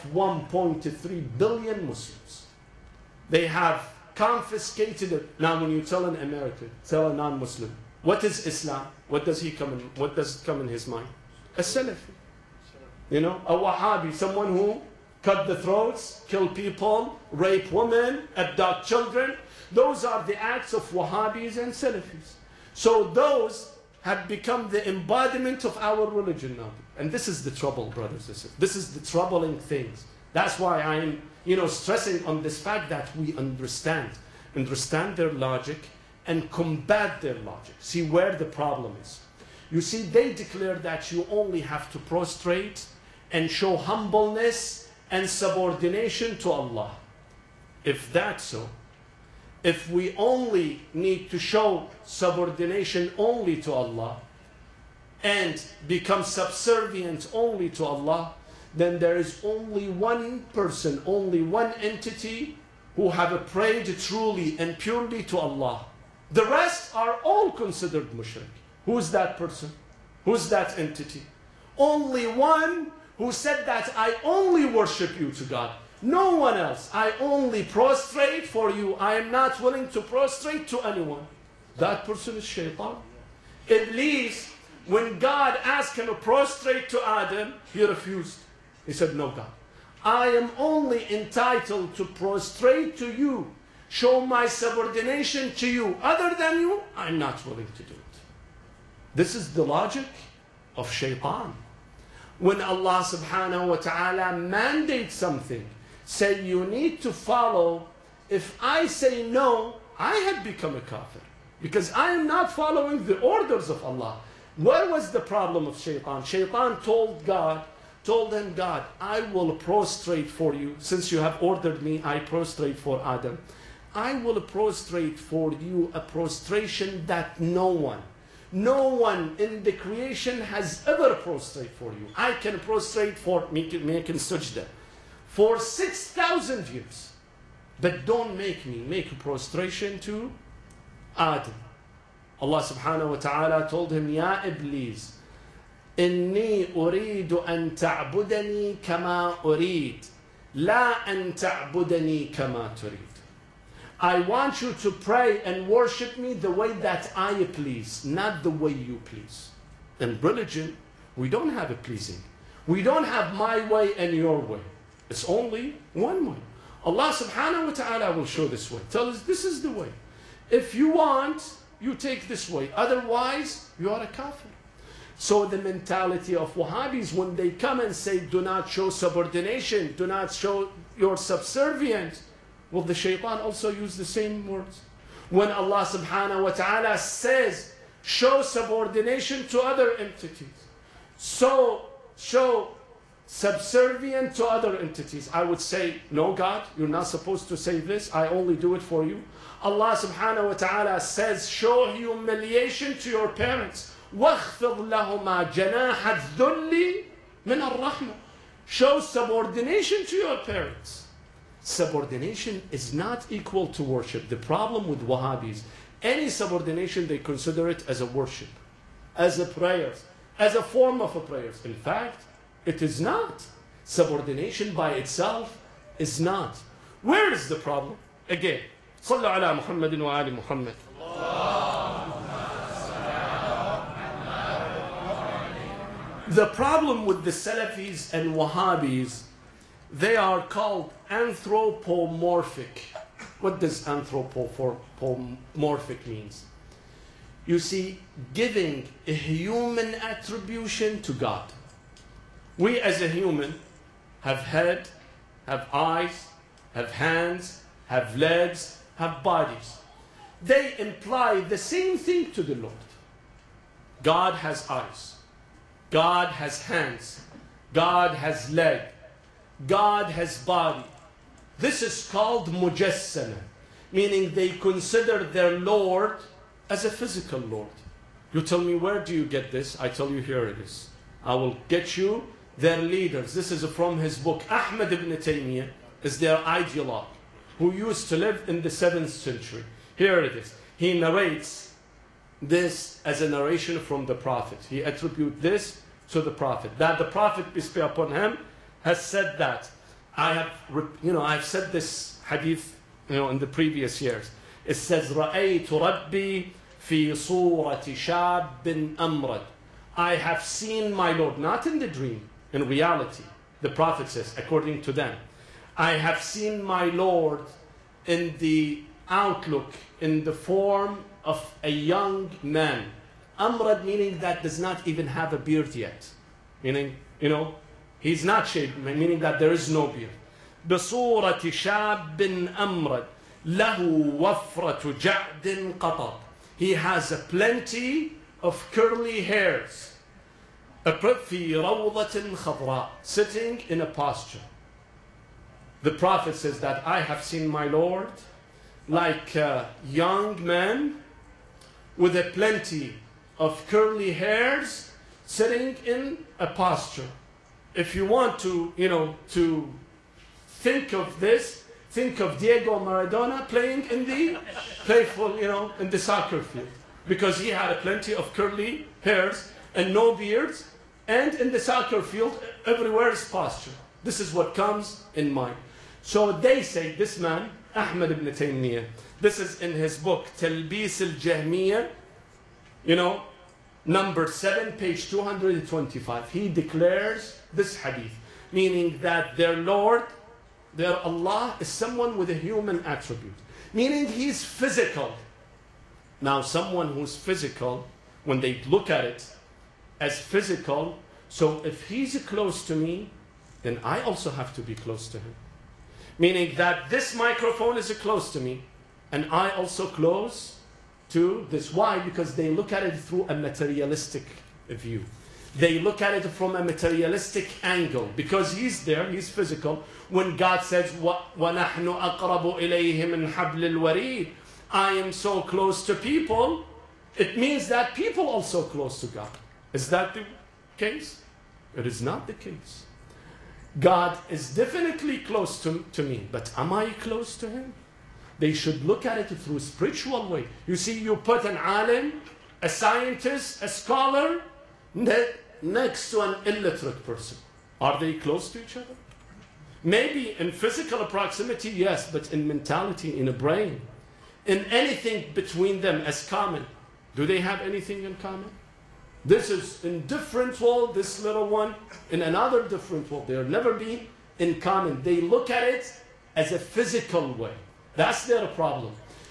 1.3 billion Muslims. They have confiscated it. Now when you tell an American, tell a non-Muslim, what is Islam? What does come in his mind? A Salafi. You know, a Wahhabi, someone who cut the throats, kill people, rape women, abduct children. Those are the acts of Wahhabis and Salafis. So those have become the embodiment of our religion now. And this is the trouble, brothers and sisters. This is the troubling things. That's why I'm, stressing on this fact that we understand their logic and combat their logic. See where the problem is. You see, they declare that you only have to prostrate and show humbleness and subordination to Allah. If that's so, if we only need to show subordination only to Allah and become subservient only to Allah, then there is only one person, only one entity who have prayed truly and purely to Allah. The rest are all considered mushrik. Who's that person? Who's that entity? Only one who said that I only worship you to God. No one else. I only prostrate for you. I am not willing to prostrate to anyone. That person is shaitan. Iblis, when God asked him to prostrate to Adam, he refused. He said, no, God. I am only entitled to prostrate to you, show my subordination to you. Other than you, I'm not willing to do it. This is the logic of shaitan. When Allah subhanahu wa ta'ala mandates something, say you need to follow, if I say no, I have become a kafir. Because I am not following the orders of Allah. Where was the problem of shaitan? Shaitan told him, God, I will prostrate for you. Since you have ordered me, I prostrate for Adam. I will prostrate for you a prostration that no one in the creation has ever prostrate for you. I can prostrate for making sajda for 6,000 years. But don't make me make a prostration to Adam. Allah subhanahu wa ta'ala told him, Ya Iblis, إني أريد أن تعبدني كما أريد لا أن تعبدني كما تريد. I want you to pray and worship me the way that I please, not the way you please. In religion, we don't have a pleasing. We don't have my way and your way. It's only one way. Allah subhanahu wa ta'ala will show this way. Tell us this is the way. If you want, you take this way. Otherwise, you are a kafir. So the mentality of Wahhabis, when they come and say, do not show subordination, do not show your subservience, well, the shaitan also used the same words. When Allah subhanahu wa ta'ala says, show subordination to other entities, so show subservient to other entities, I would say, no, God, you're not supposed to say this. I only do it for you. Allah subhanahu wa ta'ala says, show humiliation to your parents. وَاخْفِضْ لَهُمَا جَنَاحَ الذُّلِّ مِنَ الرَّحْمَةِ. Show subordination to your parents. Subordination is not equal to worship. The problem with Wahhabis, any subordination, they consider it as a worship, as a prayer, as a form of a prayer. In fact, it is not. Subordination by itself is not. Where is the problem? Again, صلوا على محمد وآل محمد. The problem with the Salafis and Wahhabis, they are called anthropomorphic. What does anthropomorphic means? You see, giving a human attribution to God. We as a human have head, have eyes, have hands, have legs, have bodies. They imply the same thing to the Lord. God has eyes. God has hands. God has leg. God has body. This is called mujassama, meaning they consider their Lord as a physical Lord. You tell me, where do you get this? I tell you, here it is. I will get you their leaders. This is from his book. Ahmad ibn Taymiyyah is their ideologue, who used to live in the 7th century. Here it is. He narrates this as a narration from the Prophet. He attributes this to the Prophet, that the Prophet, peace be upon him, has said that. I've said this hadith, in the previous years. It says, رَأَيْتُ رَبِّي فِي صُورَةِ شَابٍ أَمْرَدٍ. I have seen my Lord, not in the dream, in reality. The Prophet says, according to them, I have seen my Lord in the outlook, in the form of a young man. Amrad, meaning that does not even have a beard yet. Meaning, he's not shaved, meaning that there is no beard. بصورة شاب أمرد له وفرة جعد قطب. He has a plenty of curly hairs. في روضة خضراء, sitting in a posture. The Prophet says that I have seen my Lord like a young man with a plenty of curly hairs, sitting in a posture. If you want to, to think of this, think of Diego Maradona playing in the playful, in the soccer field, because he had a plenty of curly hairs and no beards, and in the soccer field, everywhere is posture. This is what comes in mind. So they say, this man, Ahmad ibn Taymiyyah, this is in his book, Talbis al-Jahmiyyah, number 7, page 225. He declares this hadith, meaning that their Lord, their Allah, is someone with a human attribute, meaning he's physical. Now, someone who's physical, when they look at it as physical, so if he's close to me, then I also have to be close to him. Meaning that this microphone is close to me, and I also close to this. Why? Because they look at it through a materialistic view. They look at it from a materialistic angle, because he's there, he's physical. When God says, وَنَحْنُ أَقْرَبُ إِلَيْهِ مِنْ حَبْلِ الْوَرِيدِ, I am so close to people, it means that people are also close to God. Is that the case? It is not the case. God is definitely close to me, but am I close to him? They should look at it through a spiritual way. You see, you put an alim, a scientist, a scholar, next to an illiterate person. Are they close to each other? Maybe in physical proximity, yes, but in mentality, in a brain, in anything between them as common, do they have anything in common? This is in different world, this little one in another different world. They'll never be in common. They look at it as a physical way. That's their problem.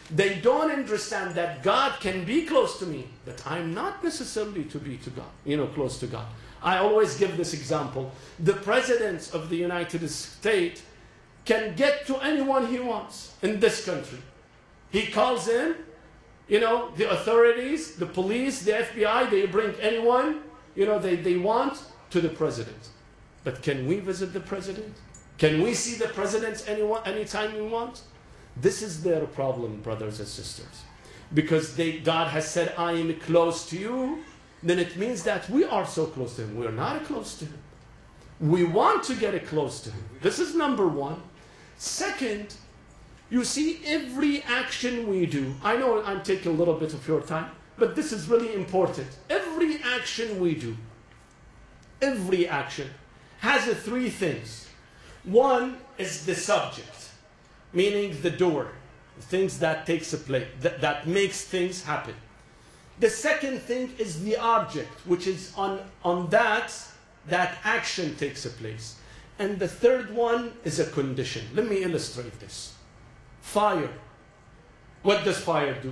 They don't understand that God can be close to me, but I'm not necessarily to be to God, close to God. I always give this example. The president of the United States can get to anyone he wants in this country. He calls in, the authorities, the police, the FBI, they bring anyone, they want to the president. But can we visit the president? Can we see the president anytime we want? This is their problem, brothers and sisters. Because God has said, I am close to you, then it means that we are so close to Him. We are not close to Him. We want to get close to Him. This is number one. Second, you see, every action we do, I know I'm taking a little bit of your time, but this is really important. Every action we do, every action has three things. One is the subject, meaning the door, things that takes a place, that makes things happen. The second thing is the object, which is on that action takes a place. And the third one is a condition. Let me illustrate this. Fire. What does fire do?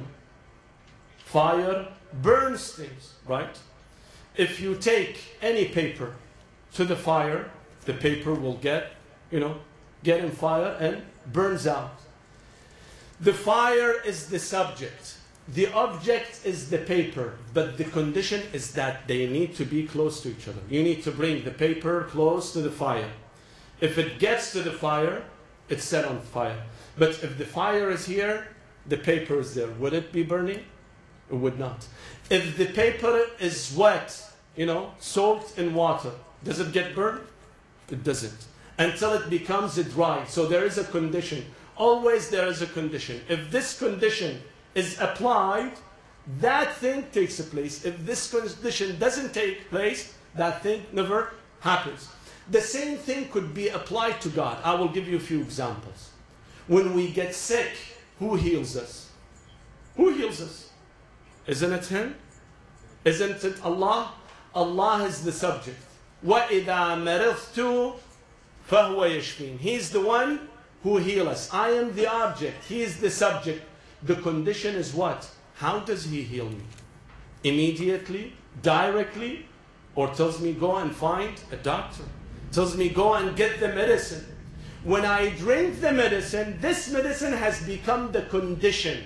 Fire burns things, right? If you take any paper to the fire, the paper will get in fire and burns out. The fire is the subject. The object is the paper, but the condition is that they need to be close to each other. You need to bring the paper close to the fire. If it gets to the fire, it's set on fire. But if the fire is here, the paper is there. Would it be burning? It would not. If the paper is wet, soaked in water, does it get burned? It doesn't. Until it becomes dry. So there is a condition. Always there is a condition. If this condition is applied, that thing takes a place. If this condition doesn't take place, that thing never happens. The same thing could be applied to God. I will give you a few examples. When we get sick, who heals us? Who heals us? Isn't it Him? Isn't it Allah? Allah is the subject. وَإِذَا مَرِضْتُ فَهُوَ يَشْفِينِ. He's the one who heals us. I am the object. He is the subject. The condition is what? How does He heal me? Immediately? Directly? Or tells me go and find a doctor? Tells me go and get the medicine. When I drink the medicine, this medicine has become the condition.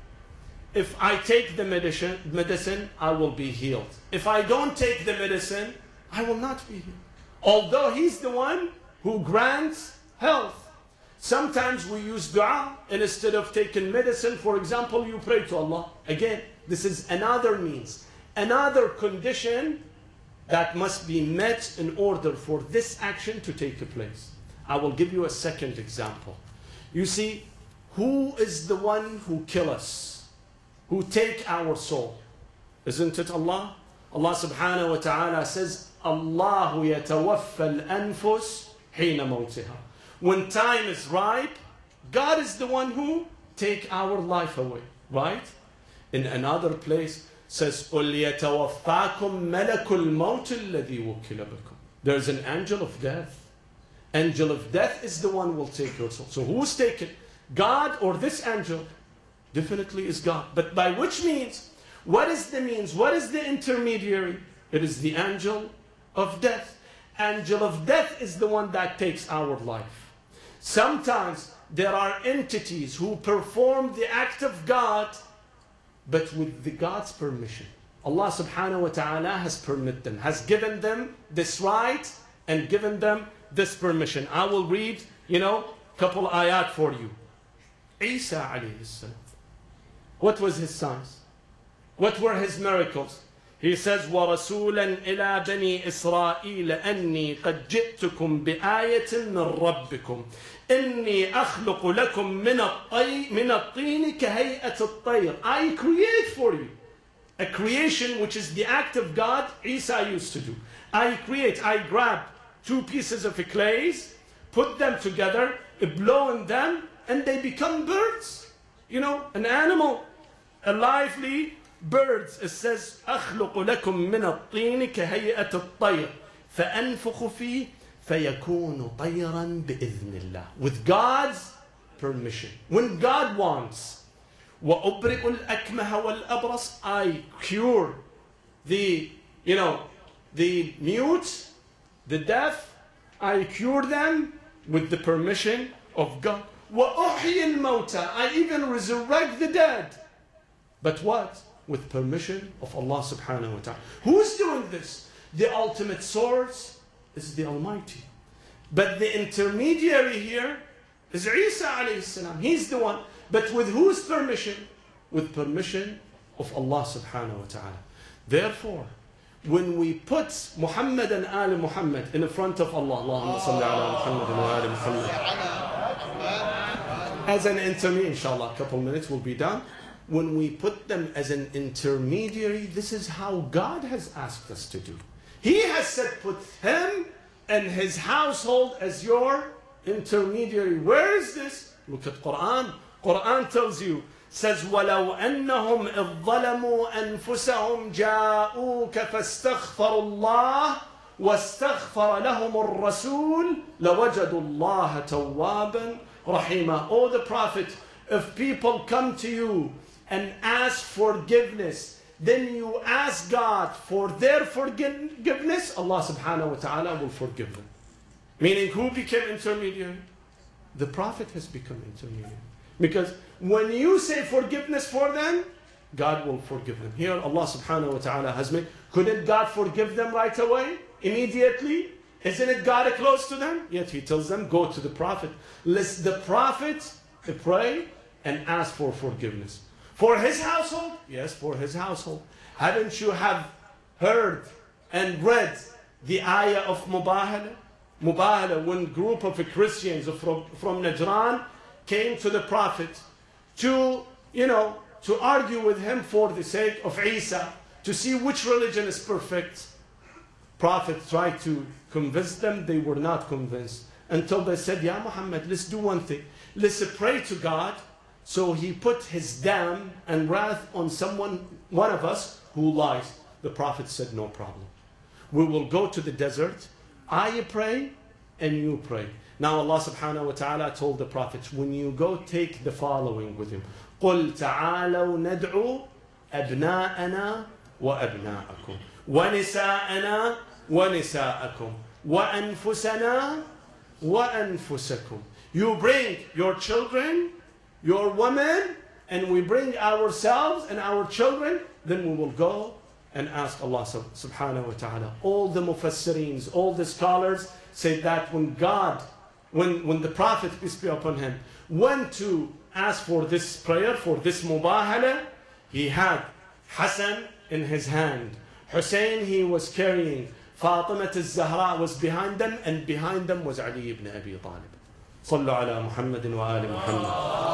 If I take the medicine, I will be healed. If I don't take the medicine, I will not be healed. Although He's the one who grants health. Sometimes we use dua, and instead of taking medicine, for example, you pray to Allah. Again, this is another means, another condition that must be met in order for this action to take place. I will give you a second example. You see, who is the one who kills us, who take our soul? Isn't it Allah? Allah subhanahu wa ta'ala says, Allahu yatawaffa al-anfus hina mawtiha. When time is ripe, God is the one who take our life away, right? In another place says, قُلْ يَتَوَفَّاكُمْ مَلَكُ الْمَوْتِ الَّذِي وُكِّلَ بِكُمْ. There's an angel of death. Angel of death is the one who will take your soul. So who's taken? God or this angel? Definitely is God. But by which means? What is the means? What is the intermediary? It is the angel of death. Angel of death is the one that takes our life. Sometimes there are entities who perform the act of God, but with the God's permission. Allah subhanahu wa ta'ala has permitted them, has given them this right and given them this permission. I will read, couple ayat for you. Isa alayhi salam. What was his signs? What were his miracles? He says, وَرَسُولًا إِلَى بَنِي إِسْرَائِيلَ أَنِّي قَدْ جِئْتُكُمْ بِآيَةٍ مِّن رَبِّكُمْ إِنِّي أَخْلُقُ لَكُم مِّنَ الطِّينِ كَهَيْئَةِ الطَّيْرِ. I create for you. A creation which is the act of God, Isa used to do. I grab two pieces of clay, put them together, blow in them, and they become birds. An animal, a lively birds. It says, أخلق لكم من الطين كهيئة الطير فأنفخ فيه فيكون طيرا بإذن الله. With God's permission. When God wants. وَأُبْرِئُ الْأَكْمَهَ وَالْأَبْرَصِ. I cure the mute, the deaf. I cure them with the permission of God. وَأُحْيِي الْمَوْتَى. I even resurrect the dead. But what? With permission of Allah subhanahu wa ta'ala. Who's doing this? The ultimate source is the Almighty. But the intermediary here is Isa alayhi salam. He's the one. But with whose permission? With permission of Allah subhanahu wa ta'ala. Therefore, when we put Muhammad and Ali Muhammad in front of Allah, Allahumma salli ala Muhammad wa ali Muhammad, as an intermediary, inshallah, a couple minutes will be done. When we put them as an intermediary, this is how God has asked us to do. He has said, put him and his household as your intermediary. Where is this? Look at Quran. Quran tells you, says, وَلَوْ أَنَّهُمْ إِذْ ظَلَمُوا أَنفُسَهُمْ جَاءُوكَ فَاسْتَغْفَرُوا اللَّهَ وَاسْتَغْفَرَ لَهُمُ الرَّسُولُ لَوَجَدُوا اللَّهَ تَوَّابًا رَحِيمًا. O the Prophet, if people come to you and ask forgiveness, then you ask God for their forgiveness, Allah subhanahu wa ta'ala will forgive them. Meaning, who became intermediary? The Prophet has become intermediary. Because when you say forgiveness for them, God will forgive them. Here Allah subhanahu wa ta'ala has made, couldn't God forgive them right away? Immediately? Isn't it God close to them? Yet He tells them, go to the Prophet. Let the Prophet pray and ask for forgiveness. For his household? Yes, for his household. Haven't you have heard and read the ayah of Mubahala? Mubahala, when a group of Christians from Najran came to the Prophet to argue with him for the sake of Isa, to see which religion is perfect. Prophet tried to convince them, they were not convinced. Until they said, Ya Muhammad, let's do one thing. Let's pray to God. So he put his dam and wrath on one of us who lies. The Prophet said, no problem. We will go to the desert. I pray and you pray. Now Allah subhanahu wa ta'ala told the Prophet, when you go, take the following with him. قُلْ تَعَالَوْا نَدْعُوا أَبْنَاءَنَا وَأَبْنَاءَكُمْ وَنِسَاءَنَا وَنِسَاءَكُمْ وَأَنفُسَنَا وَأَنفُسَكُمْ. You bring your children, your women, and we bring ourselves and our children, then we will go and ask Allah subhanahu wa ta'ala. All the mufassireens, all the scholars say that when the Prophet, peace be upon him, went to ask for this prayer, for this mubahala, he had Hassan in his hand. Hussein he was carrying. Fatima al-Zahra was behind them, and behind them was Ali ibn Abi Talib. صلوا على محمد وآل محمد.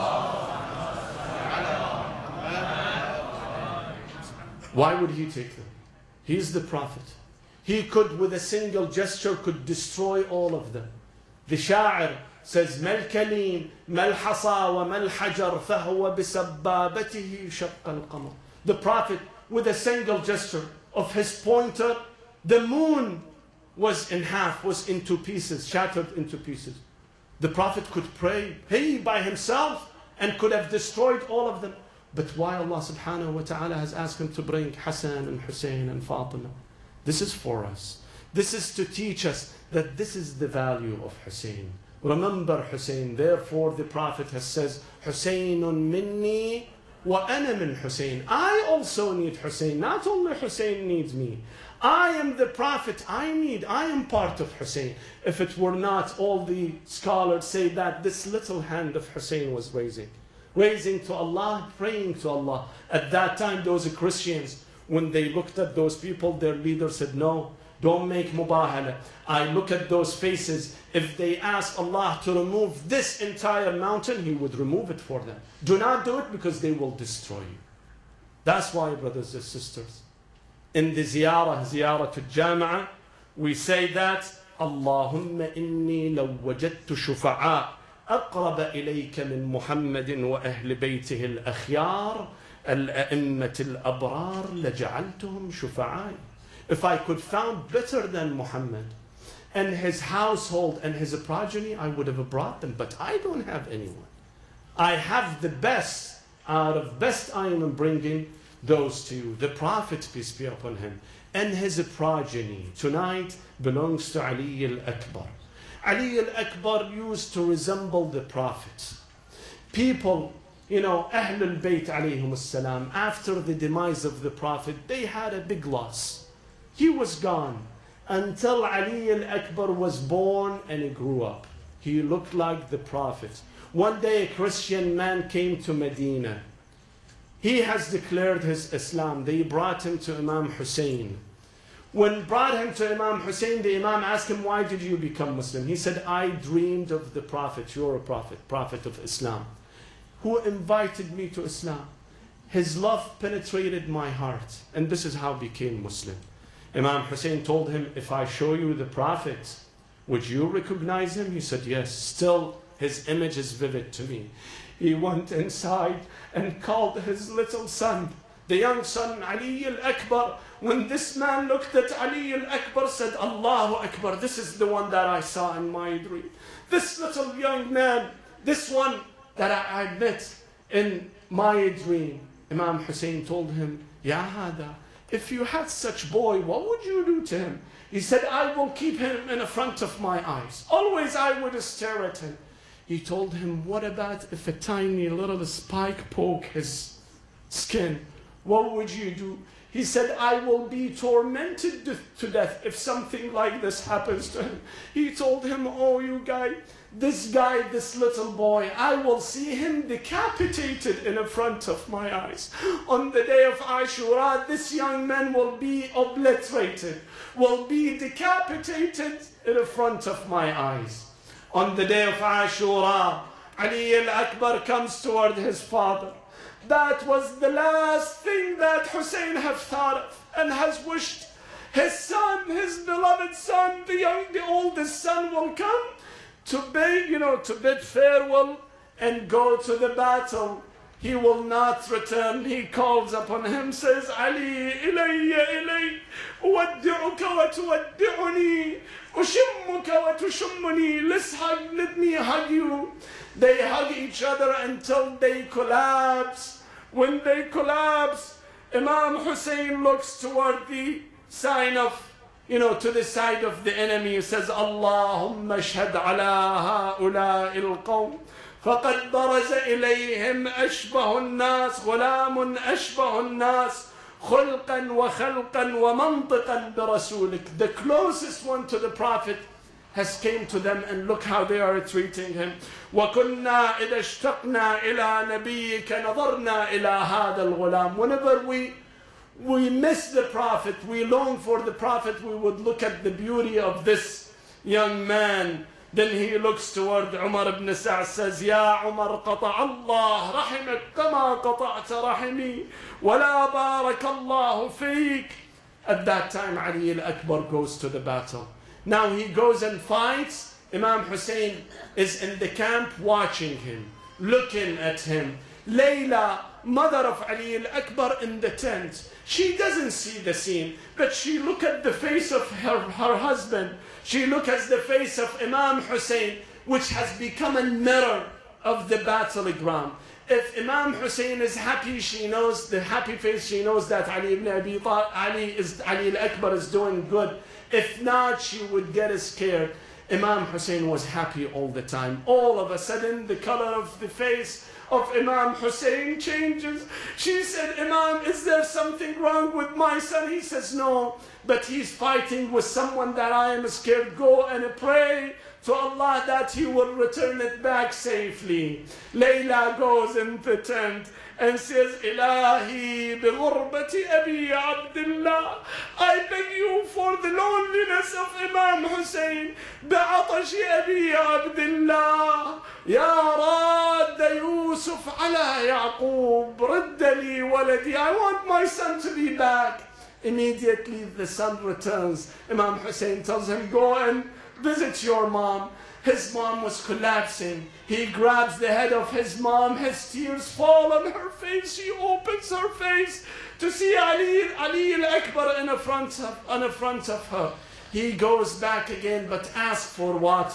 Why would he take them? He is the Prophet. He could, with a single gesture, could destroy all of them. The Sha'ir says, ما الكليم ما الحصى وما الحجر فهو بسبابته شق القمر. The Prophet, with a single gesture of his pointer, the moon was in half, was into pieces, shattered into pieces. The Prophet could pray, he by himself, and could have destroyed all of them. But why Allah subhanahu wa ta'ala has asked him to bring Hassan and Hussein and Fatima? This is for us. This is to teach us that this is the value of Hussein. Remember Hussein. Therefore the Prophet has says, Husseinun minni wa ana min Hussein. I also need Hussein. Not only Hussein needs me. I am the Prophet. I am part of Hussein. If it were not, all the scholars say that this little hand of Hussein was raising to Allah, praying to Allah. At that time, those Christians, when they looked at those people, their leader said, no, don't make mubahala. I look at those faces. If they ask Allah to remove this entire mountain, He would remove it for them. Do not do it because they will destroy you. That's why, brothers and sisters, in the ziyarah to Jama'ah, we say that, Allahumma inni law wajadtu shufa'a أقرب إليك من محمد وأهل بيته الأخيار الأئمة الأبرار لجعلتهم شفعاء. If I could found better than Muhammad and his household and his progeny, I would have brought them. But I don't have anyone. I have the best out of best I am bringing those to you. The Prophet, peace be upon him, and his progeny tonight belongs to Ali al-Akbar. Ali al-Akbar used to resemble the Prophet. People, Ahlul Bayt alayhim as-salam, after the demise of the Prophet, they had a big loss. He was gone until Ali al-Akbar was born and he grew up. He looked like the Prophet. One day a Christian man came to Medina. He has declared his Islam. They brought him to Imam Hussein. When brought him to Imam Hussein, the Imam asked him, why did you become Muslim? He said, I dreamed of the Prophet. You're a prophet, Prophet of Islam, who invited me to Islam. His love penetrated my heart, and this is how I became Muslim. Imam Hussein told him, if I show you the Prophet, would you recognize him? He said, yes. Still, his image is vivid to me. He went inside and called his little son, the young son, Ali al-Akbar. When this man looked at Ali al-Akbar, said, Allahu Akbar, this is the one that I saw in my dream. This little young man, this one that I met in my dream. Imam Hussein told him, Ya Hada, if you had such boy, what would you do to him? He said, I will keep him in the front of my eyes. Always I would stare at him. He told him, what about if a tiny little spike poke his skin? What would you do? He said, I will be tormented to death if something like this happens to him. He told him, oh, you guy, this little boy, I will see him decapitated in front of my eyes. On the day of Ashura, this young man will be obliterated, will be decapitated in front of my eyes. On the day of Ashura, Ali al-Akbar comes toward his father. That was the last thing that Hussein have thought of and has wished. His son, his beloved son, the oldest son will come to bid farewell and go to the battle. He will not return. He calls upon him, says, Ali, ilayya, uwaddi'uka wa tuwaddi'uni, ushimmuka wa tushimmuni. Let's hug, let me hug you. They hug each other until they collapse. When they collapse, Imam Hussein looks toward the sign of, to the side of the enemy. He says, Allahumma shhad ala ha'ula'i al-qawm. فقد برز إليهم أشبه الناس غلام أشبه الناس خلقا وخلقا ومنطقا برسولك. The closest one to the Prophet has came to them, and look how they are treating him. وكنا إذا اشتقنا إلى نبيك نظرنا إلى هذا الغلام. Whenever we miss the Prophet, we long for the Prophet, we would look at the beauty of this young man. Then he looks toward Umar ibn Sa'd, says, Ya Umar, قطع الله رحمك كما قطعت رحمي ولا بارك الله فيك. At that time, Ali al-Akbar goes to the battle. Now he goes and fights. Imam Hussein is in the camp watching him, looking at him. Layla, mother of Ali al-Akbar, in the tent. She doesn't see the scene, but she look at the face of her husband. She look at the face of Imam Hussein, which has become a mirror of the battleground. If Imam Hussein is happy, she knows the happy face. She knows that Ali al-Akbar is doing good. If not, she would get scared. Imam Hussein was happy all the time. All of a sudden, the color of the face of Imam Hussein changes. She said, Imam, is there something wrong with my son? He says, no, but he's fighting with someone that I am scared. Go and pray to Allah that he will return it back safely. Layla goes in the tent and says, Ilahi bi-ghurbati Abi Abdullah. I beg you for the loneliness of Imam Hussein. Bi-atashi Abi Abdullah. Ya Radda Yusuf ala Yaqub. Radda li waladi. I want my son to be back. Immediately the son returns. Imam Hussein tells him, go and visit your mom. His mom was collapsing. He grabs the head of his mom. His tears fall on her face. She opens her face to see Ali al-Akbar in front of her. He goes back again, but asks for water.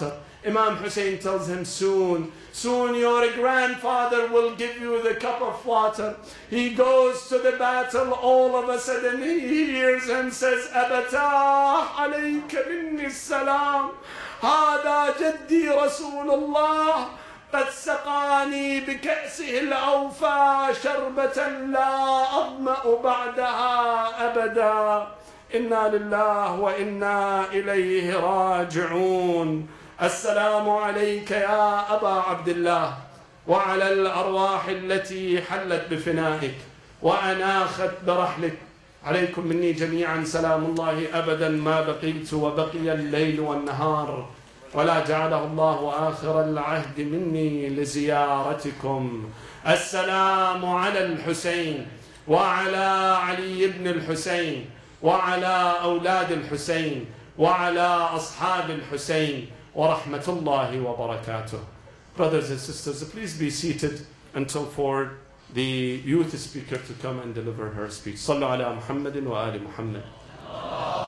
Imam Hussein tells him, soon your grandfather will give you the cup of water. He goes to the battle, all of a sudden he hears him says, Abatah alayka minni salam. هذا جدي رسول الله قد سقاني بكأسه الأوفى شربة لا أظمأ بعدها أبدا. إنا لله وإنا إليه راجعون. السلام عليك يا أبا عبد الله وعلى الأرواح التي حلت بفنائك وأناخت برحلك. عليكم مني جميعا سلام الله أبدا ما بقيت وبقي الليل والنهار، ولا جعله الله آخر العهد مني لزيارتكم. السلام على الحسين وعلى علي بن الحسين وعلى أولاد الحسين وعلى أصحاب الحسين ورحمة الله وبركاته. Brothers and sisters, please be seated until for the youth speaker to come and deliver her speech. صلوا على محمد وآل محمد.